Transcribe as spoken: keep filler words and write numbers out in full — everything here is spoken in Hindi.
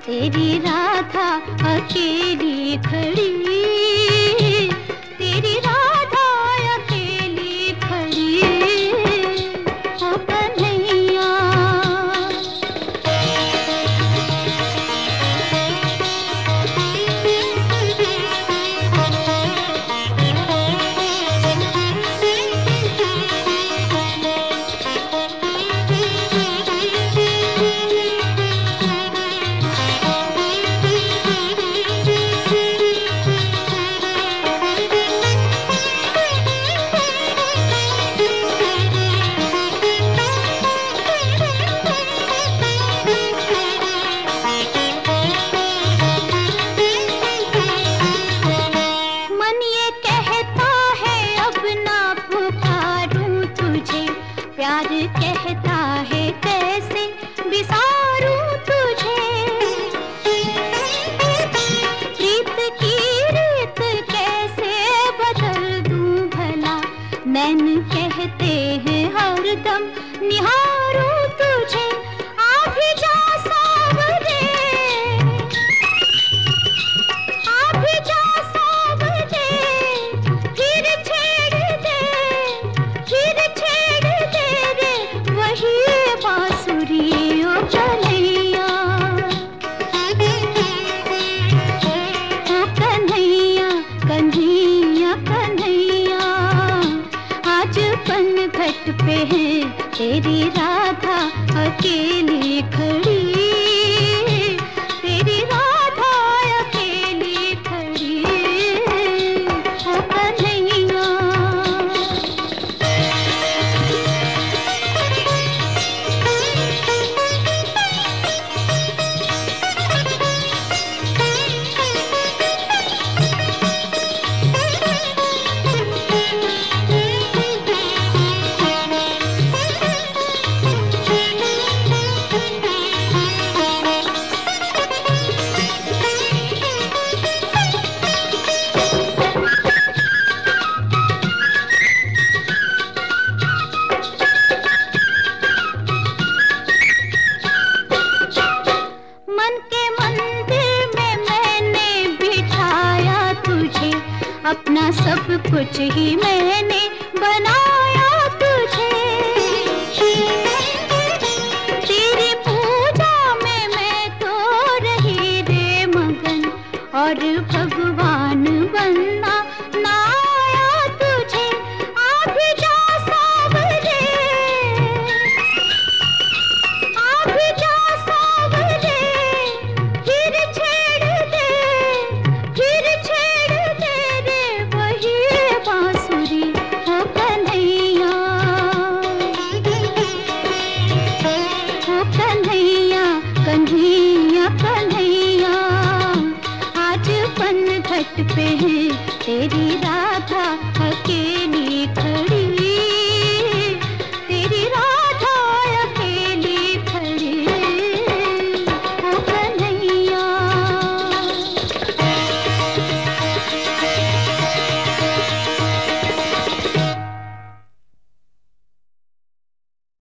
तेरी राधा अकेली खड़ी, तेरी राधा अकेली खड़ी, ओ कन्हैया। प्यार कहता है कैसे बिसारूं तुझे, प्रीत की रीत कैसे बदल दूं भला, नैन कहते हैं हरदम निहारूं तुझे। आ भी जा सावरे, आ भी जा सावरे, फिर छेड़ दे, फिर छेड़ दे वही बांसुरी ओ कन्हैया, ओ कन्हैया, कन्हैया कन्हैया। आज पनघट पे है तेरी राधा अकेली खड़ी, तेरी राधा अकेली खड़ी, ओ कन्हैया। अपना सब कुछ ही मैंने बनाया तुझे, तेरी पूजा में मैं तो रही रे मगन, और भगवान बनना ना आया तुझे। आ भी जा सावरे, आ भी जा सावरे, फिर छेड़ दे, फिर छेड़ दे बांसुरी ओ कन्हैया, ओ कन्हैया, कन्हैया कन्हैया। आज पनघट पे है तेरी रात